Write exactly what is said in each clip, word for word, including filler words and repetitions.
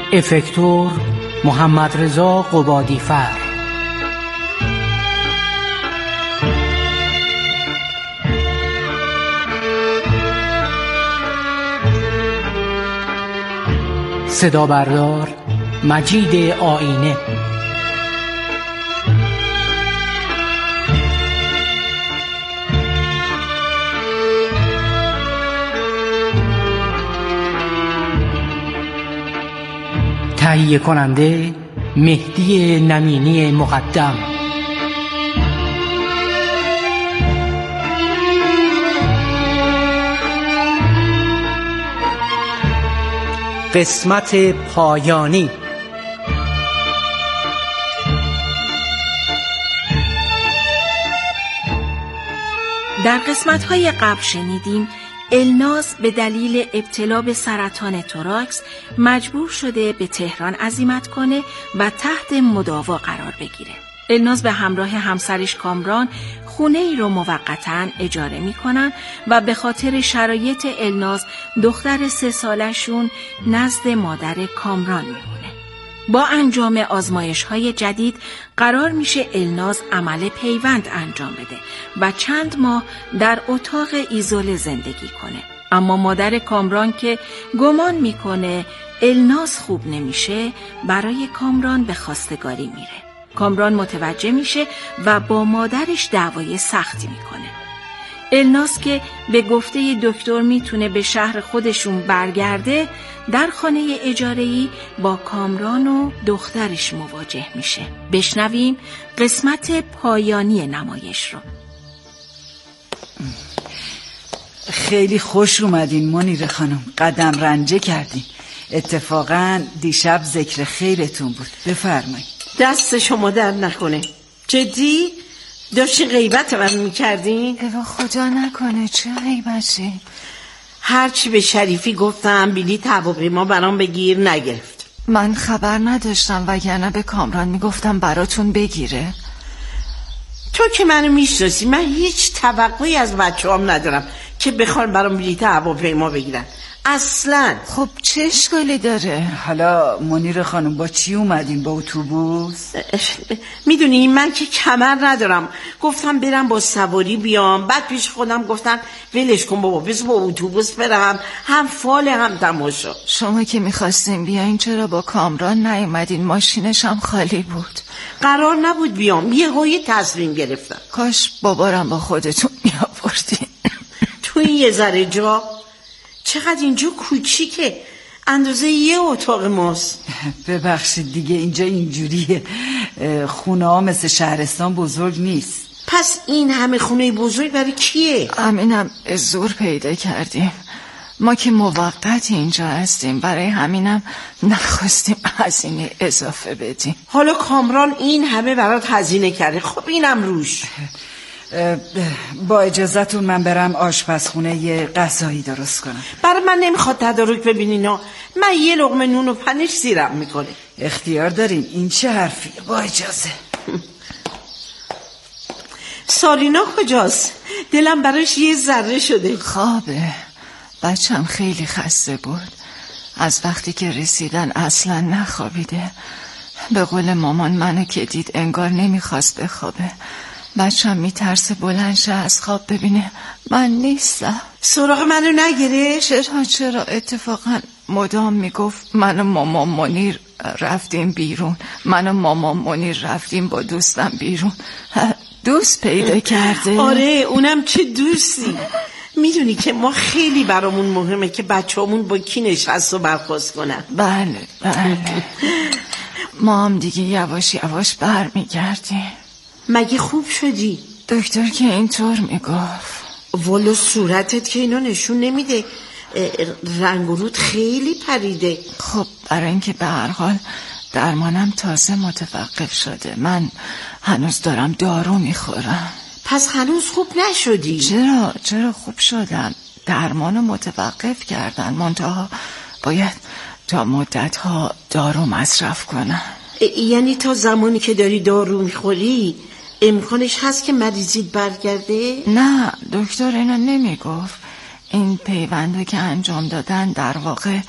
افکتور محمد رضا قبادی‌فر. صدا بردار مجید آینه. تهیه کننده مهدی نمینی مقدم. قسمت پایانی. در قسمت‌های قبل شنیدیم الناز به دلیل ابتلا به سرطان توراکس مجبور شده به تهران عزیمت کنه و تحت مداوا قرار بگیره. الناز به همراه همسرش کامران خونه ای رو موقتاً اجاره میکنن و به خاطر شرایط الناز دختر سه سالشون نزد مادر کامران میمونه. با انجام آزمایش‌های جدید قرار میشه الناز عمل پیوند انجام بده و چند ماه در اتاق ایزوله زندگی کنه. اما مادر کامران که گمان میکنه الناز خوب نمیشه برای کامران به خواستگاری میره. کامران متوجه میشه و با مادرش دعوای سختی میکنه. الناز که به گفته دکتر میتونه به شهر خودشون برگرده، در خانه اجاره‌ای با کامران و دخترش مواجه میشه. بشنویم قسمت پایانی نمایش رو. خیلی خوش اومدین منیر خانم، قدم رنجه کردین. اتفاقا دیشب ذکر خیرتون بود. بفرمایید. دست شما در نکنه. جدی؟ داشتی غیبت من میکردین؟ ایوا خدا نکنه. چه غیبتی؟ هرچی به شریفی گفتم بلیط هواپیما برام بگیر نگرفت. من خبر نداشتم وگرنه به کامران میگفتم براتون بگیره. تو که منو میشناسی، من هیچ توقعی از بچه‌هام ندارم که بخوان برام بلیط هواپیما بگیرن اصلا. خب چه اشکالی داره؟ حالا منیر خانم با چی اومدین؟ با اتوبوس؟ میدونی من که کمر ندارم، گفتم برم با سواری بیام، بعد پیش خودم گفتم ولش کن بابا، بس با اتوبوس برم، هم فال هم تماشا. شما که میخواستین بیاین چرا با کامران نیومدین؟ ماشینش هم خالی بود. قرار نبود بیام، یه هایی تصمیم گرفتم. کاش بابارم با خودتون میآوردین. تو این یه ذره جا چقدر اینجا کوچیکه، اندازه یه اتاق ماست. ببخشید دیگه اینجا اینجوریه، خونه ها مثل شهرستان بزرگ نیست. پس این همه خونه بزرگ برای کیه؟ همینم زور پیدا کردیم، ما که موقت اینجا هستیم، برای همینم نخواستیم هزینه اضافه بدیم. حالا کامران این همه برات هزینه کرده، خب اینم روش. با اجازهتون من برم آشپزخونه یه غذایی درست کنم. برای من نمیخواد تدارک ببینین ها، من یه لقمه نون و پنیر سیرم میکنه. اختیار دارین، این چه حرفیه؟ با اجازه. سارینا کجاست؟ دلم براش یه ذره شده. خوابه، بچم خیلی خسته بود، از وقتی که رسیدن اصلا نخوابیده. به قول مامان منو که دید انگار نمیخواست بخوابه. بچم میترسه بلند شه از خواب ببینه من نیستم. سراغ منو نگیره؟ چرا چرا اتفاقا مدام میگفت من و مامان منیر رفتیم بیرون، من و مامان منیر رفتیم با دوستم بیرون. دوست پیدا کرده. آره اونم چه دوستی. میدونی که ما خیلی برامون مهمه که بچه‌مون با کی نشست و برخاست کنن. بله بله. ما هم دیگه یواش یواش بر میگردیم. مگه خوب شدی؟ دکتر که اینطور میگفت. والا صورتت که اینا نشون نمیده، رنگ و رود خیلی پریده. خب برای اینکه به هر حال درمانم تازه متوقف شده، من هنوز دارم دارو میخورم. پس هنوز خوب نشدی؟ چرا چرا خوب شدم، درمانو متوقف کردن، منتها باید تا مدت ها دارو مصرف کنم. یعنی تا زمانی که داری دارو میخوری امکانش هست که مریضیت برگرده؟ نه دکتر اینو نمیگفت. این پیوندو که انجام دادن در واقع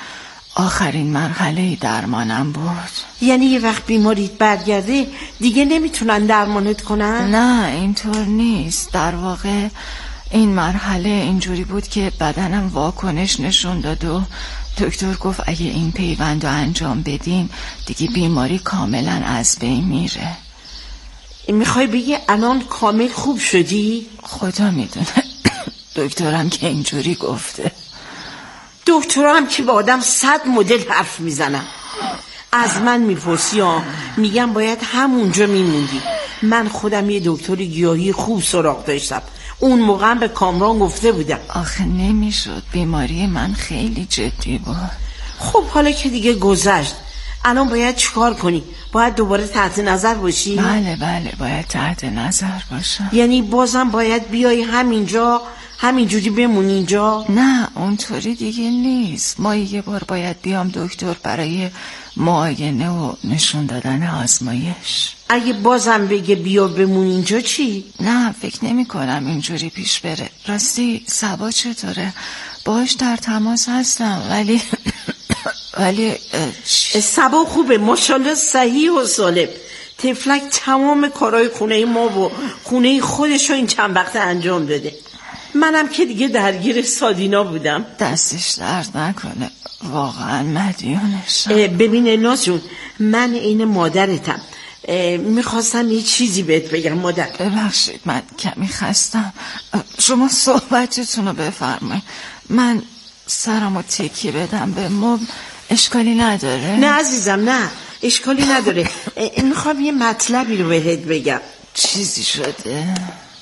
آخرین مرحله درمانم بود. یعنی یه وقت بیماریت برگرده دیگه نمیتونن درمانت کنن؟ نه اینطور نیست. در واقع این مرحله اینجوری بود که بدنم واکنش نشون داد و دکتر گفت اگه این پیوند رو انجام بدیم دیگه بیماری کاملا از بین میره. میخوای بگی الان کامل خوب شدی؟ خدا میدونه. دکترم که اینجوری گفته. دکترم که با آدم صد مدل حرف میزنم. از من میپرسی ها، میگم باید همونجا میموندی. من خودم یه دکتر گیاهی خوب سراغ داشتم، اون موقع به کامران گفته بودم. آخه نمیشد، بیماری من خیلی جدی بود. خب حالا که دیگه گذشت، الان باید چیکار کنی؟ باید دوباره تحت نظر باشی؟ بله بله باید تحت نظر باشم. یعنی بازم باید بیای همینجا همینجوری بمونی اینجا؟ نه اونطوری دیگه نیست. ما یه بار باید بیام دکتر برای معاینه و نشون دادن آزمایش. اگه بازم بگه بیا بمون اینجا چی؟ نه فکر نمی کنم اینجوری پیش بره. راستی سبا چطوره؟ باهاش در تماس هستم ولی ولی سبا خوبه ماشاءالله، صحیح و سالم. تفلک تمام کارهای خونه ما و خونه خودش رو این چند وقت انجام داده. منم که دیگه درگیر سادینا بودم. دستش درد نکنه، واقعا مدیونشم. ببین الناز جون، من این مادرتم، میخواستم یه چیزی بهت بگم مادر. ببخشید من کمی خستم، شما صحبتتون رو بفرمایید. من سرمو تکی بدم به مبل اشکالی نداره؟ نه عزیزم نه اشکالی نداره. میخوام یه مطلبی رو بهت بگم. چیزی شده؟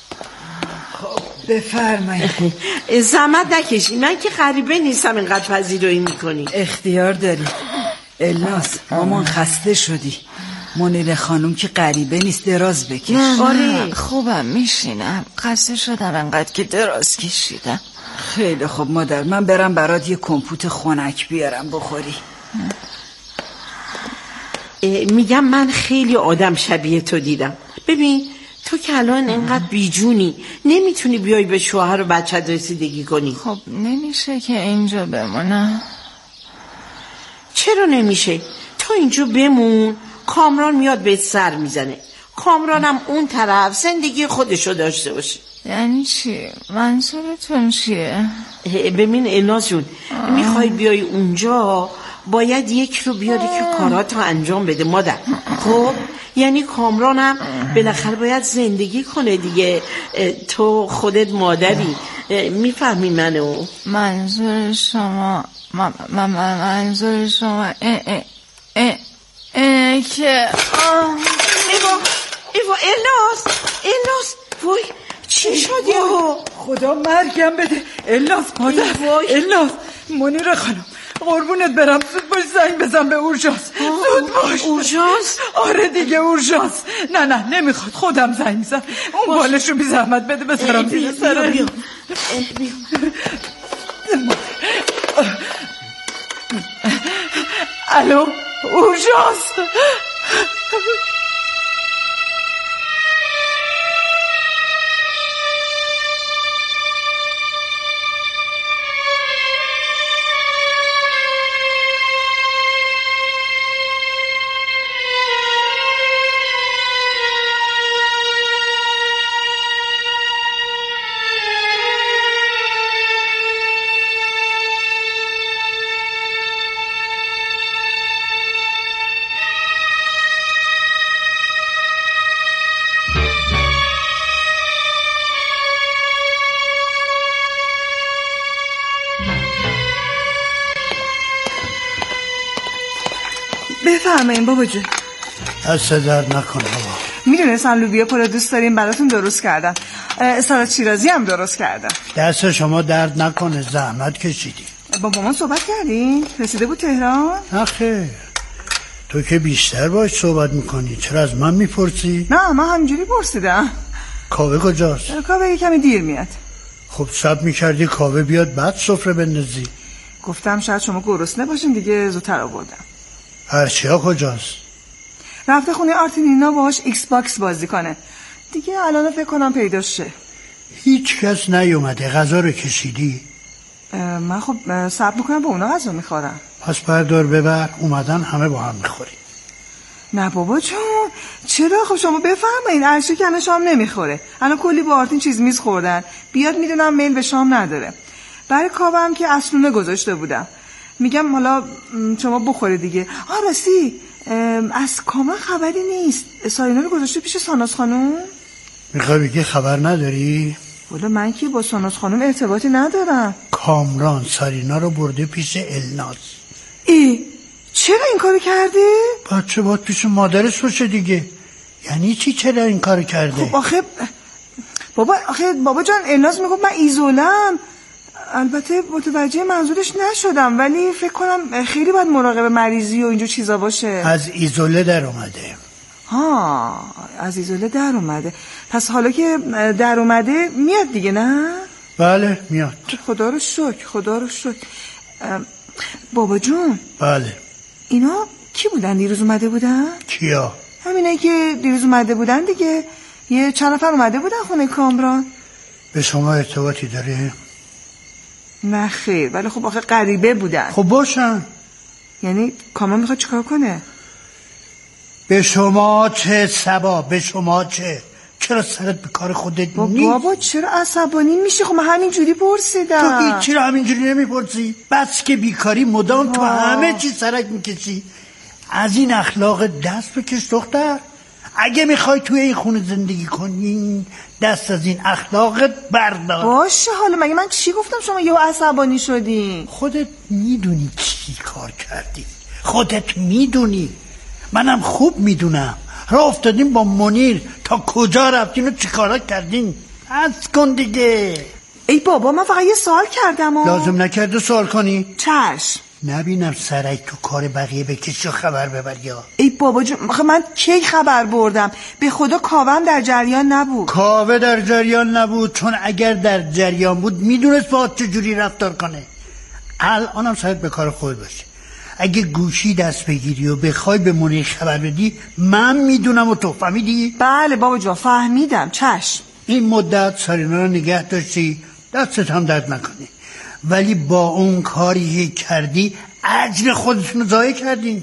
بفرمایید. زحمت نکشی، من که غریبه نیستم اینقدر پذیرایی میکنی. اختیار داری. الناس مامان خسته شدی. منیر خانم که غریبه نیست، دراز بکش. نه آره نه خوبم میشینم، خسته شدم انقدر که دراز کشیدم. خیلی خوب مادر، من برم برات یه کمپوت خنک بیارم بخوری. میگم من خیلی آدم شبیه تو دیدم. ببین تو که الان اینقدر بیجونی، نمیتونی بیای به شوهر و بچت رسیدگی کنی. خب نمیشه که اینجا بمونم. چرا نمیشه؟ تو اینجا بمون، کامران میاد بهت سر میزنه. کامرانم اون طرف زندگی خودشو داشته باشه. یعنی چی؟ منظورتون چیه؟ ببین الناز جون، میخوای بیای اونجا باید یک رو بیاری که کاراتو انجام بده مادر. خب یعنی کامرانم بالاخره باید زندگی کنه دیگه. تو خودت مادری، میفهمی منو؟ منظور شما من من منظور شما اه اه اه اه که ایوا ایوا الناز الناز وای چی شدی ها؟ خدا مرگم بده. الناس مادر، الناس منیر خانم قربونت برم، زود باش زنگ بزن به اورژانس. زود باش. اورژانس؟ آره دیگه اورژانس. نه نه نمیخواد، خودم زنگ میزنم. اون بالشو بی زحمت بده بذارم زیر سرم. بیا الو اورژانس. بفرمایین بابا جون. دست درد نکن بابا. میدونستم لوبیا پلو دوست داریم، براتون درست کردم. سالاد شیرازی هم درست کردم. دست شما درد نکنه، زحمت کشیدی. با مامان صحبت کردین؟ رسیده بود تهران؟ آخه تو که بیشتر باش صحبت میکنی، چرا از من میپرسی؟ نه من همینجوری پرسیدم. کاوه کجاست؟ کاوه کمی دیر میاد. خب صبر میکردی کاوه بیاد بعد سفره بندازی. گفتم شاید شما گرسنه باشین دیگه، زودتر آوردم. هرچیا کجاست؟ رفته خونه آرتینینا باهاش ایکس باکس بازی کنه دیگه. الان فکر کنم پیداش شه. هیچ کس نیومده؟ غذا رو کشیدی؟ من خب صبر میکنم با اونا غذا میخورم. پس بردار ببر، اومدن همه با هم میخوریم. نه بابا جون، چرا؟ خب شما بفرمایین. عرشه کنه شام نمیخوره. الان کلی با آرتین چیز میز خوردن، بیاد میدونم میل به شام نداره. برای کاوم که اصلونه گذاشته بودم. میگم حالا شما بخوره دیگه. آه راستی از کامران خبری نیست. سارینا رو گذاشته پیش ساناز خانم. میخوای بگی خبر نداری؟ والا من که با ساناز خانم ارتباطی ندارم. کامران سارینا رو برده پیش الناز. ای چرا این کارو کرده؟ بچه باید پیش مادرش باشه دیگه. یعنی چی چرا این کارو کرده؟ خب آخه بابا آخه بابا جان الناز میگفت من ایزولم. البته متوجه منظورش نشدم، ولی فکر کنم خیلی باید مراقب مریضی و اینجور چیزا باشه. از ایزوله در اومده. ها از ایزوله در اومده. پس حالا که در اومده میاد دیگه نه؟ بله میاد. خدا رو شکر خدا رو شکر. بابا جون. بله. اینا کی بودن دیروز اومده بودن؟ کیا؟ همینایی که دیروز اومده بودن دیگه. یه چند نفر اومده بودن خونه کامران. به شما ارتباطی داره؟ نه خیر، ولی خب آخه غریبه بودن. خب باشن. یعنی کامران میخواد چیکار کنه؟ به شما چه سبا؟ به شما چه؟ چرا سرت به کار خودت با نیست؟ بابا چرا عصبانی میشه؟ خب من همینجوری پرسیدم. تو هیچ چرا همینجوری نمیپرسی؟ بس که بیکاری مدام تو همه چی سرک میکشی. از این اخلاق دست بکش دختر. اگه میخوای توی این خونه زندگی کنی دست از این اخلاقت بردار. باشه حالا مگه من چی گفتم شما یهو عصبانی شدین؟ خودت میدونی چی کار کردی، خودت میدونی، منم خوب میدونم. راه افتادیم با منیر تا کجا رفتین و چی کارا کردین. از کن دیگه. ای بابا من فقط یه سوال کردم و... لازم نکرده سوال کنی. چشم. نبینم سرک تو کار بقیه بکشی و خبر ببر. یا ای بابا جون من کی خبر بردم؟ به خدا کاوم در جریان نبود. کاوه در جریان نبود، چون اگر در جریان بود میدونست باید چجوری رفتار کنه. الانم سرت به کار خود باشه. اگه گوشی دست بگیری و بخوای به منیر خبر بدی من میدونم و تو فهمیدی؟ بله بابا جان فهمیدم. چشم. این مدت سارینا رو نگه داشتی، دستت هم درد نکنی، ولی با اون کاری کردی اجر خودتون رو ضایع کردین.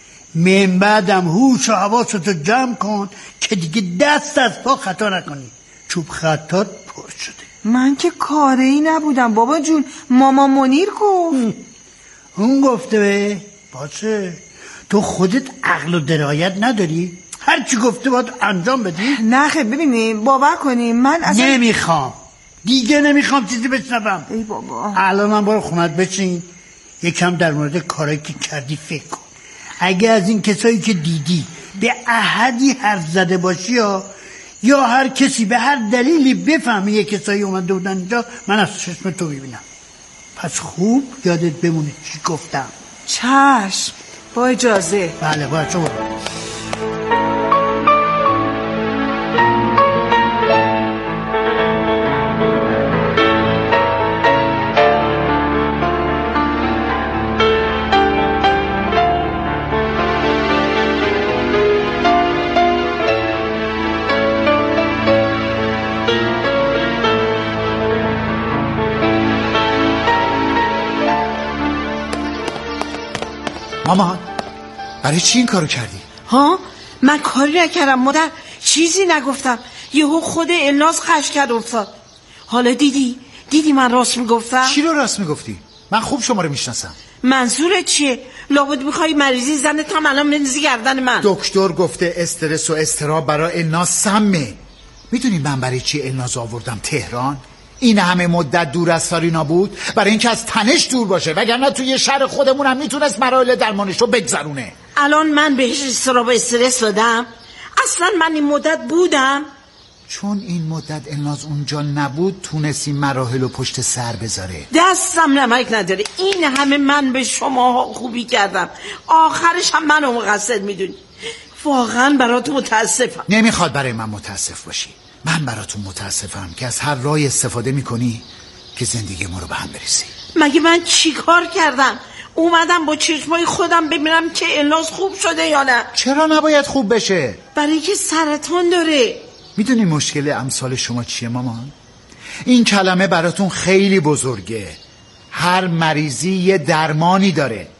من بعدم هوش و حواستو جمع کن که دیگه دست از پا خطا نکنی. چوب خطات پر شده. من که کاری نبودم بابا جون، ماما منیر گفت. اون گفته به باشه. تو خودت عقل و درایت نداری؟ هر چی گفته باید انجام بدی؟ نه خیلی ببینیم باور کنیم من اصلا نمیخوام دیگه نمیخوام چیزی بشنوم. ای بابا الان من برو خونت بچین یکم در مورد کارایی که کردی فکر کن. اگه از این کسایی که دیدی به احدی حرف زده باشی یا یا هر کسی به هر دلیلی بفهمی یه کسایی اومده بودن اینجا، من از چشم تو ببینم. پس خوب یادت بمونه چی گفتم. چشم. با اجازه. بله با تو. مامان برای چی این کارو کردی؟ ها؟ من کاری نکردم مادر، چیزی نگفتم. یهو خود الناز خش کرد افتاد. حالا دیدی؟ دیدی من راست میگفتم؟ چی رو راست میگفتی؟ من خوب شما رو میشناسم. منظورت چیه؟ لابد میخوای مریضی زنت هم الان بندازی گردن من. دکتر گفته استرس و اضطراب برای الناز سمه. میدونی من برای چی الناز آوردم تهران؟ این همه مدت دور از سارینا بود برای اینکه از تنش دور باشه، وگرنه توی شهر خودمون هم میتونست مراحل درمانش رو بگذرونه. الان من بهش اضطراب و استرس دادم؟ اصلا من این مدت بودم. چون این مدت الناز اونجا نبود تونستی مراحل رو پشت سر بذاره. دستم نمک نداره. این همه من به شما خوبی کردم، آخرش هم منو مقصر میدونی. واقعا براتون متاسفم. نمیخواد برای من متاسف باشی. من براتون متاسفم که از هر راهی استفاده میکنی که زندگی ما رو به هم بریزی. مگه من چی کار کردم؟ اومدم با چشمای خودم ببینم که الناز خوب شده یا نه. چرا نباید خوب بشه؟ برای که سرطان داره. میدونی مشکل امثال شما چیه مامان؟ این کلمه براتون خیلی بزرگه. هر مریضی یه درمانی داره.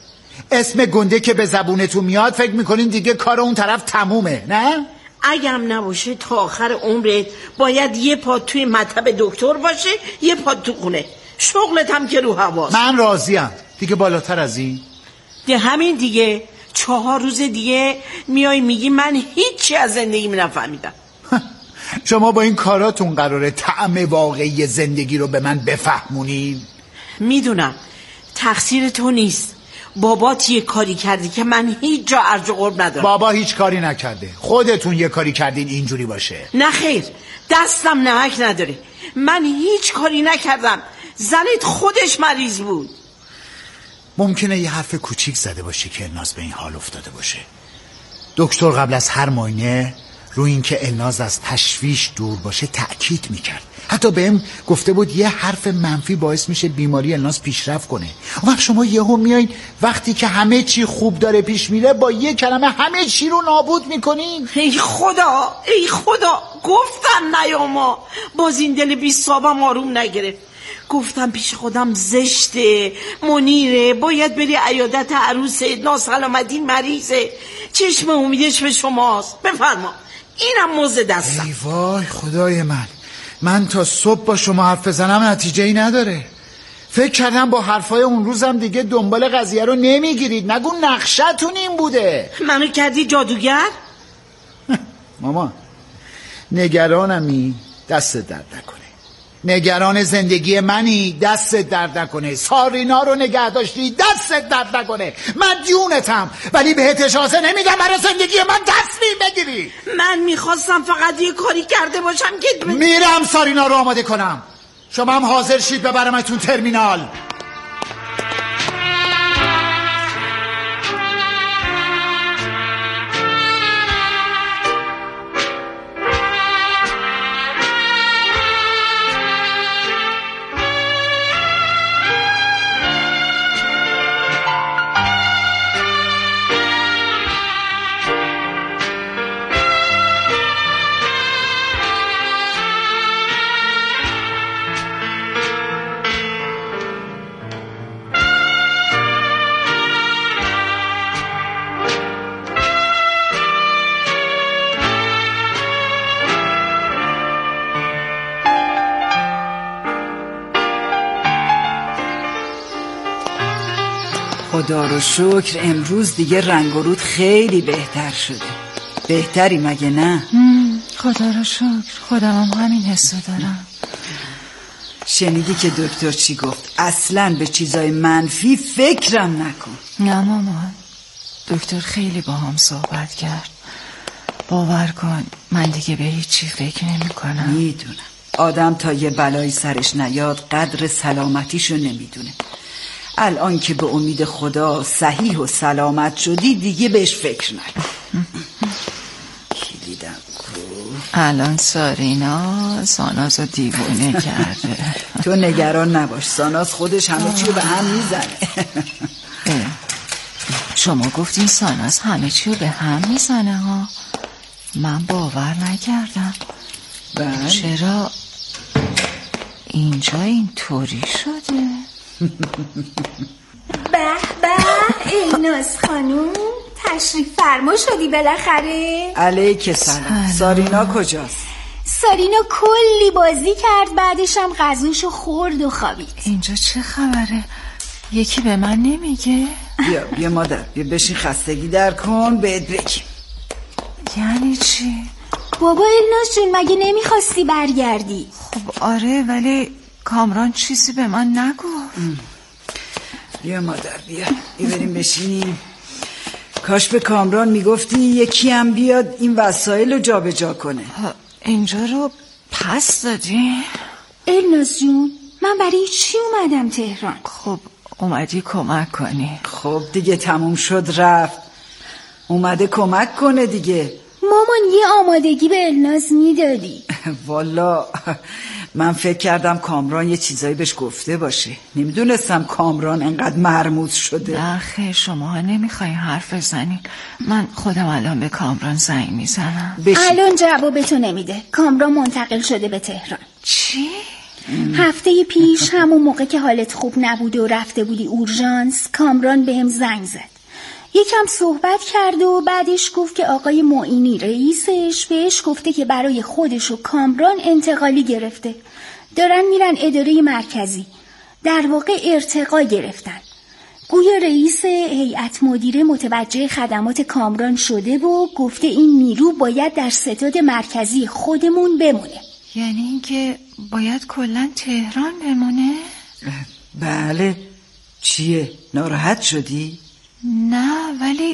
اسم گنده که به زبونتون میاد فکر میکنین دیگه کار اون طرف تمومه، نه؟ اگرم نباشه تا آخر عمرت باید یه پا توی مطب دکتر باشه یه پا تو خونه. شغلت هم که رو هواست. من راضیم دیگه. بالاتر از این ده همین دیگه. چهار روز دیگه میای میگی من هیچی از زندگیم نفهمیدم. شما با این کاراتون قراره طعم واقعی زندگی رو به من بفهمونین؟ میدونم تقصیر تو نیست. بابات یه کاری کردی که من هیچ جا ارج و قرب ندارم. بابا هیچ کاری نکرده، خودتون یه کاری کردین اینجوری باشه. نه خیر، دستم نمک نداره. من هیچ کاری نکردم. زنت خودش مریض بود. ممکنه یه حرف کوچیک زده باشه که الناز به این حال افتاده باشه. دکتر قبل از هر معاینه روی این که الناز از تشویش دور باشه تأکید میکرد. حتی بهم گفته بود یه حرف منفی باعث میشه بیماری الناز پیشرفت کنه. اون وقت شما یهو میایین وقتی که همه چی خوب داره پیش میره با یه کلمه همه چی رو نابود میکنین. ای خدا، ای خدا، گفتم نیاما. باز این دل بی صابم آروم نگرفت. گفتم پیش خودم زشته، منیره، باید بری عیادت عروسه، ناسلامتی مریضه، چشم امیدش به شماست. بفرما، اینم موزه دستم. ای وای خدای من، من تا صبح با شما حرف بزنم نتیجه ای نداره. فکر کردم با حرفای اون روزم دیگه دنبال قضیه رو نمیگیرید. نگو نقشتون این بوده. منو کردی جادوگر؟ ماما نگرانمی، دست درد نکنه. نگران زندگی منی، دست درد نکنه. سارینا رو نگه داشتی، دست درد نکنه. مدیونتم ولی بهت اجازه نمیدم برای زندگی من تصمیم بگیری. من میخواستم فقط یه کاری کرده باشم که میرم سارینا رو آماده کنم. شما هم حاضر شید ببرمتون ترمینال. خدا رو شکر امروز دیگه رنگ و رود خیلی بهتر شده. بهتری مگه نه؟ خدا رو شکر، خودم هم همین حسو دارم. شنیدی که دکتر چی گفت؟ اصلاً به چیزای منفی فکرم نکن. نه مامان، دکتر خیلی با هم صحبت کرد. باور کن من دیگه به هیچی فکر نمی کنم. میدونم آدم تا یه بلایی سرش نیاد قدر سلامتیشو نمیدونه. الان که به امید خدا صحیح و سلامت شدی دیگه بهش فکر نکن. کلیدم کو؟ الان سارینا سانازو دیوونه کرده. تو نگران نباش، ساناز خودش همه چی رو به هم میزنه. شما گفتین ساناز همه چی رو به هم میزنه ها. من باور نکردم. بله. چرا اینجا اینطوری شده؟ به به الناز خانوم، تشریف فرما شدی بالاخره. علیک سلام. سارینا کجاست؟ سارینا کلی بازی کرد، بعدش هم غذاشو خورد و خوابید. اینجا چه خبره؟ یکی به من نمیگه؟ بیا بیا مادر، بیا بشین خستگی در کن بهت بگیم. یعنی چی؟ بابا الناز جون مگه نمیخواستی برگردی؟ خب آره، ولی کامران چیزی به من نگفت. بیا مادر بیا بیا بریم بشینیم. کاش به کامران میگفتی یکی هم بیاد این وسایل رو جا به جا کنه. اینجا رو پس دادی؟ الناز جون من برای چی اومدم تهران؟ خب اومدی کمک کنی. خب دیگه تموم شد رفت. اومده کمک کنه دیگه. مامان یه آمادگی به الناز میدادی. والا من فکر کردم کامران یه چیزایی بهش گفته باشه. نمیدونستم کامران انقدر مرموز شده. نه خیر، شما نمیخوایی حرف بزنین. من خودم الان به کامران زنگ میزنم. الان جوابتو نمیده. کامران منتقل شده به تهران. چی؟ هفته پیش همون موقع که حالت خوب نبوده و رفته بودی اورژانس، کامران بهم زنگ زد. یکم صحبت کرد و بعدش گفت که آقای معینی رئیسش بهش گفته که برای خودش و کامران انتقالی گرفته، دارن میرن اداره مرکزی، در واقع ارتقا گرفتن. گویا رئیس هیئت مدیره متوجه خدمات کامران شده و گفته این نیرو باید در ستاد مرکزی خودمون بمونه. یعنی اینکه باید کلاً تهران بمونه؟ بله. چیه؟ ناراحت شدی؟ نه، ولی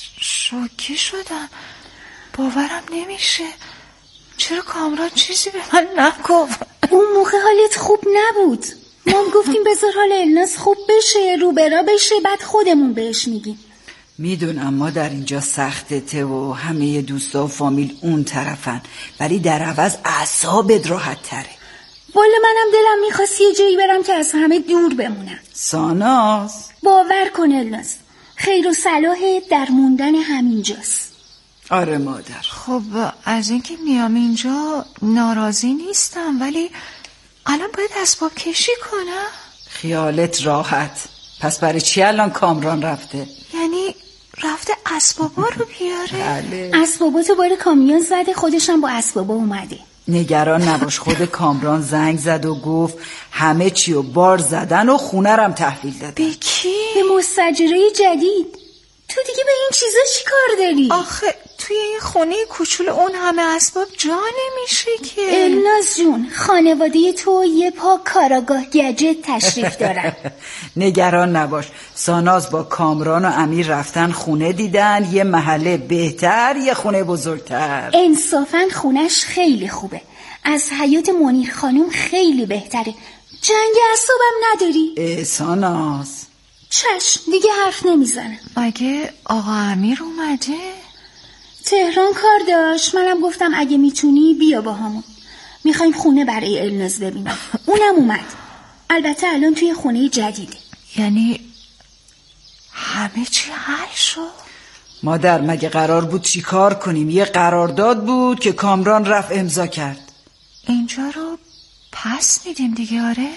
شوکه شدم. باورم نمیشه. چرا کامران چیزی به من نگفت؟ اون موقع حالت خوب نبود. ما هم گفتیم بذار حال الناس خوب بشه، رو برا بشه، بعد خودمون بهش میگیم. میدونم ما در اینجا سختته و همه دوستا و فامیل اون طرفن، ولی در عوض اعصابت راحت تره. والا منم دلم میخواست یه جایی برم که از همه دور بمونم. ساناز باور کن الناس، خیر و صلاح در موندن همینجاست. آره مادر. خب از اینکه میام اینجا ناراضی نیستم، ولی الان باید اسباب کشی کنم. خیالت راحت. پس برای چی الان کامران رفته؟ یعنی رفته اسبابا رو بیاره؟ بله. اسباباتو بار کامیون زده، خودشم با اسبابا اومده. نگران نباش، خود کامران زنگ زد و گفت همه چی رو بار زدن و خونه رم تحویل دادن. به کی؟ به مستاجرای جدید. تو دیگه به این چیزا چی کار داری؟ آخه توی این خونه کوچول اون همه اسباب جا نمیشه که. الناز جون، خانواده تو یه پا کاراگاه گجت تشریف دارن. نگران نباش، ساناز با کامران و امیر رفتن خونه دیدن، یه محله بهتر، یه خونه بزرگتر. انصافاً خونش خیلی خوبه، از حیات منیر خانم خیلی بهتره. جنگ اعصابم نداری؟ ساناز چشم، دیگه حرف نمیزنم. مگه آقا امیر اومده؟ تهران کار داشت، منم گفتم اگه میتونی بیا با همون، میخوایم خونه برای الناز ببینم. اونم اومد، البته الان توی خونه جدیده. یعنی همه چی حل شد؟ مادر مگه قرار بود چی کار کنیم؟ یه قرارداد بود که کامران رفت امضا کرد. اینجا رو پس میدیم دیگه؟ آره.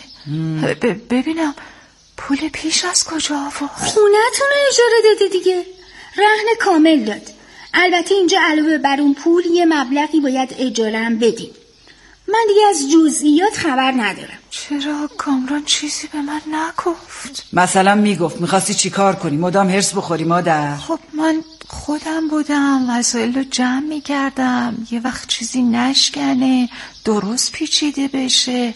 ب- ببینم پول پیش از کجا آورد؟ خونه‌تون رو اجاره داده دیگه، رهن کامل داد. البته اینجا علاوه بر اون پول یه مبلغی باید اجاره هم بدیم. من دیگه از جزئیات خبر ندارم. چرا کامران چیزی به من نگفت؟ مثلا میگفت میخواستی چی کار کنی؟ مدام هرس بخوری مادر؟ خب من خودم بودم وسایل رو جمع میکردم، یه وقت چیزی نشکنه، درست پیچیده بشه.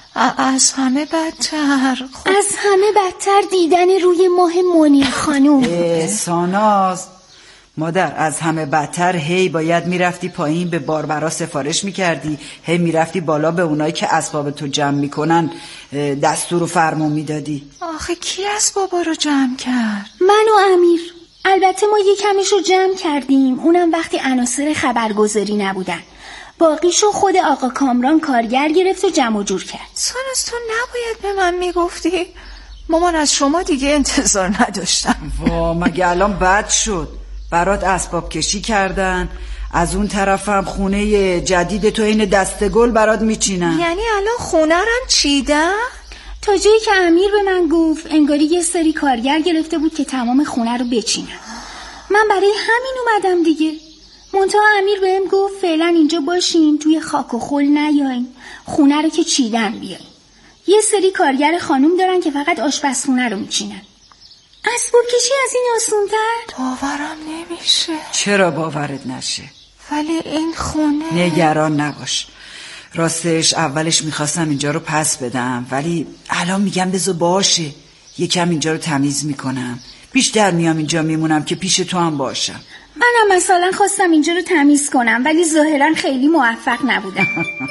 از همه بدتر خب... از همه بدتر دیدن روی ماه منیر خانوم. ساناز مادر، از همه بدتر هی باید میرفتی پایین به باربرا سفارش میکردی، هی میرفتی بالا به اونایی که اسباب تو جمع میکنن دستور و فرمون میدادی. آخه کی اسبابا رو جمع کرد؟ من و امیر. البته ما یکمش رو جمع کردیم، اونم وقتی عناصر خبرگزاری نبودن. باقیشو خود آقا کامران کارگر گرفت و جمع و جور کرد. ساناز تو نباید به من میگفتی؟ مامان از شما دیگه انتظار نداشتم. وا مگه الان بد شد؟ برات اسباب کشی کردن، از اون طرفم خونه جدید تو این دستگل برات میچینن. یعنی الان خونه رم چیدن؟ تا جایی که امیر به من گفت انگاری یه سری کارگر گرفته بود که تمام خونه رو بچینن. من برای همین اومدم دیگه. منتها امیر بهم گفت فعلا اینجا باشین، توی خاک و خل نیاین، خونه رو که چیدن بیاین. یه سری کارگر خانوم دارن که فقط آشپزخونه رو میچینن. اسباب کشی از این آسون‌تر؟ باورم نمیشه. چرا باورت نشه؟ ولی این خونه... نگران نباش، راستش اولش میخواستم اینجا رو پس بدم، ولی الان میگم بذار باشه، یکم اینجا رو تمیز میکنم، بیشتر میام اینجا میمونم که پیش تو هم باشم. منم مثلا خواستم اینجا رو تمیز کنم ولی ظاهرا خیلی موفق نبودم.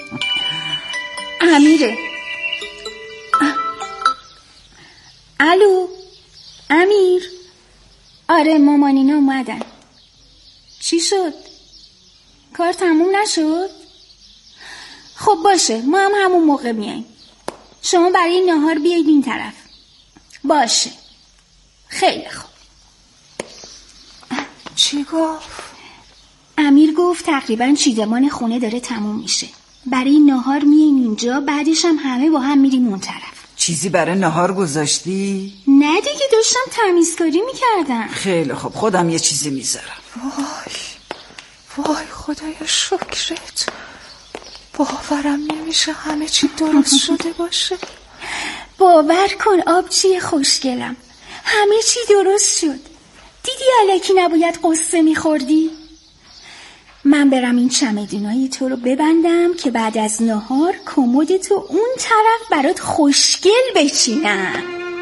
امیره. الو امیر. آره مامانینا اومدن. چی شد؟ کار تموم نشد؟ خب باشه، ما هم همون موقع میاییم. شما برای نهار بیایید این طرف. باشه خیلی خوب. چی گفت؟ امیر گفت تقریبا چیدمان خونه داره تموم میشه، برای نهار میاییم اینجا، بعدش هم همه با هم میریم اون طرف. چیزی برای نهار گذاشتی؟ نه دیگه، داشتم تمیزکاری میکردم. خیلی خب، خودم یه چیزی میذارم. وای وای خدایا شکرت. باورم نمیشه همه چی درست شده باشه. باور کن آبجی خوشگلم، همه چی درست شد. دیدی الکی نباید قصه میخوردی؟ من برم این چمدونای تو رو ببندم که بعد از نهار کمدتو اون طرف برات خوشگل بچینم.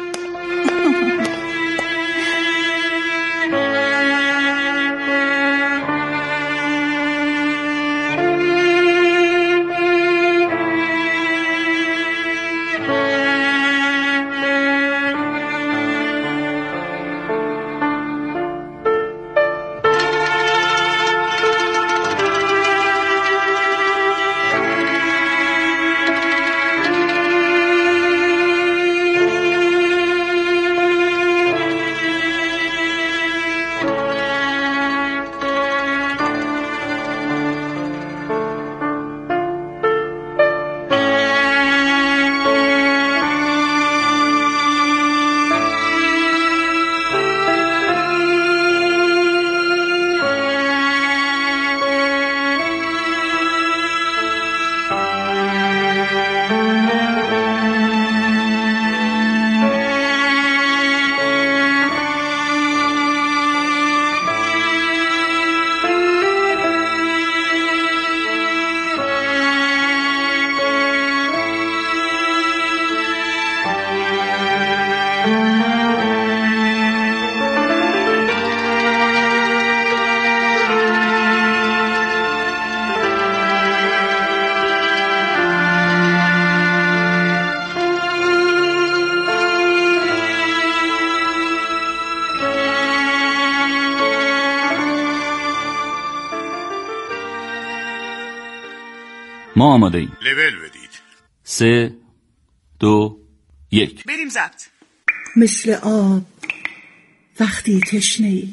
ما آماده ایم. لول بدید. سه دو یک بریم ضبط. مثل آب وقتی تشنه‌ای،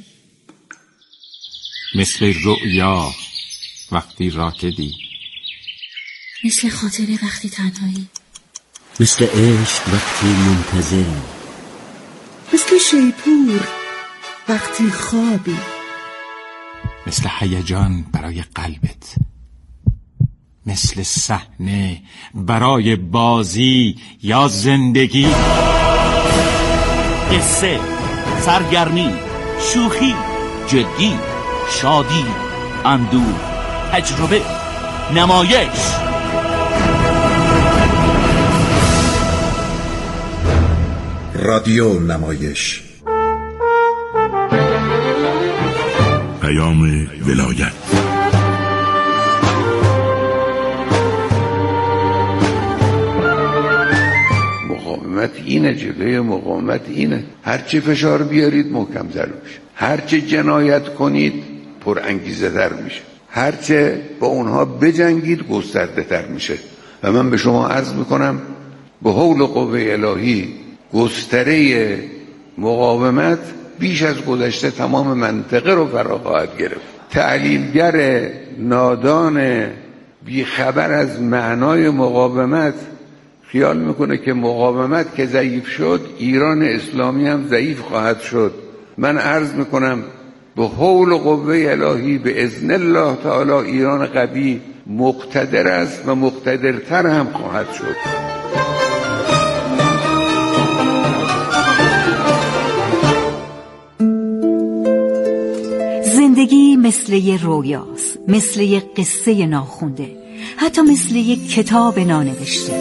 مثل رؤیا وقتی راکدی، مثل خاطره وقتی تنهایی، مثل عشق وقتی منتظری، مثل شیپور وقتی خوابی، مثل هیجان برای قلبت، مثل صحنه برای بازی یا زندگی. قصه، سرگرمی، شوخی، جدی، شادی، اندوه، تجربه، نمایش. رادیو نمایش. پیام ولایت. مقاومت اینه، جبهه مقاومت اینه. هرچی فشار بیارید محکم تر میشه، هرچی جنایت کنید پر انگیزه تر میشه، هرچه با اونها بجنگید گسترده تر میشه. و من به شما عرض میکنم به حول قوه الهی گستره مقاومت بیش از گذشته تمام منطقه رو فرا خواهد گرفت. تعلیلگر نادان بیخبر از معنای مقاومت خیال میکنه که مقاومت که ضعیف شد ایران اسلامی هم ضعیف خواهد شد. من عرض میکنم به حول قوه الهی به اذن الله تعالی ایران قوی مقتدر است و مقتدرتر هم خواهد شد. زندگی مثل یه رویاست، مثل یه قصه ناخونده، حتی مثل یه کتاب نانوشته.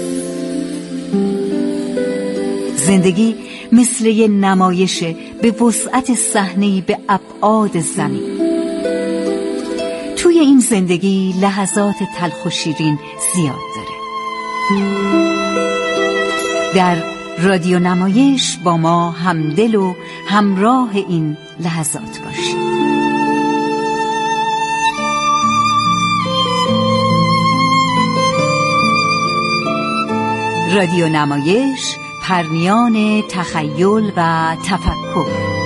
زندگی مثل یه نمایش به وسعت صحنه‌ای به ابعاد زمین. توی این زندگی لحظات تلخ و شیرین زیاد داره. در رادیو نمایش با ما همدل و همراه این لحظات باشید. رادیو نمایش، پرنیان تخیل و تفکر.